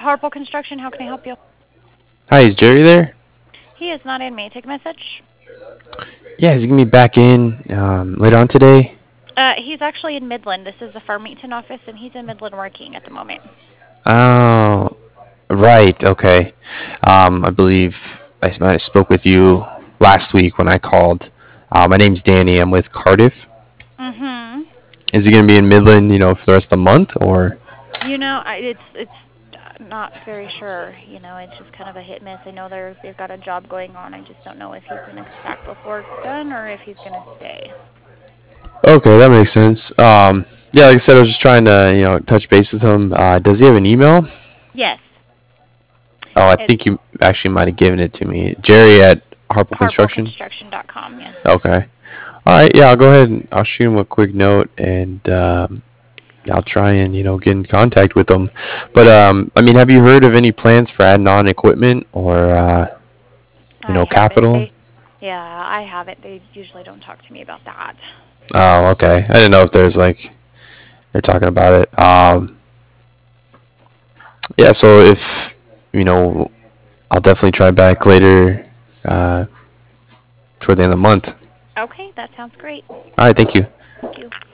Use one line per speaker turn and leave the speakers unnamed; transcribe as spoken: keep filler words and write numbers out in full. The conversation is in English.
Harpo Construction, how can I help you?
Hi, is Jerry there?
He is not in. May I take a message?
Yeah, he's gonna be back in um, later on today.
Uh, he's actually in Midland. This is the Farmington office, and he's in Midland working at the moment.
Oh, right. Okay. Um, I believe I, s- I spoke with you last week when I called. Uh, my name's Danny. I'm with Cardiff.
Mm-hmm.
Is he gonna be in Midland, you know, for the rest of the month, or?
You know, I, it's it's uh, not very sure. You know, it's just kind of a hit miss. I know they're they've got a job going on. I just don't know if he's going to come back before it's done or if he's going to stay.
Okay, that makes sense. Um, yeah, like I said, I was just trying to, you know, touch base with him. Uh, does he have an email?
Yes,
Oh, I
it's
think you actually might have given it to me. Jerry at Harpo
harpo
Construction.
construction dot com. Yes.
Okay. All right. Yeah, I'll go ahead and I'll shoot him a quick note, and um, I'll try and you know get in contact with them. But um, I mean, have you heard of any plans for adding on equipment or uh, you
I
know
haven't.
capital?
They, yeah, I haven't. They usually don't talk to me about that.
Oh, okay. I didn't know if there's like they're talking about it. Um, yeah. So if you know, I'll definitely try back later uh, toward the end of the month.
Okay, that sounds great.
All right. Thank you.
Thank you.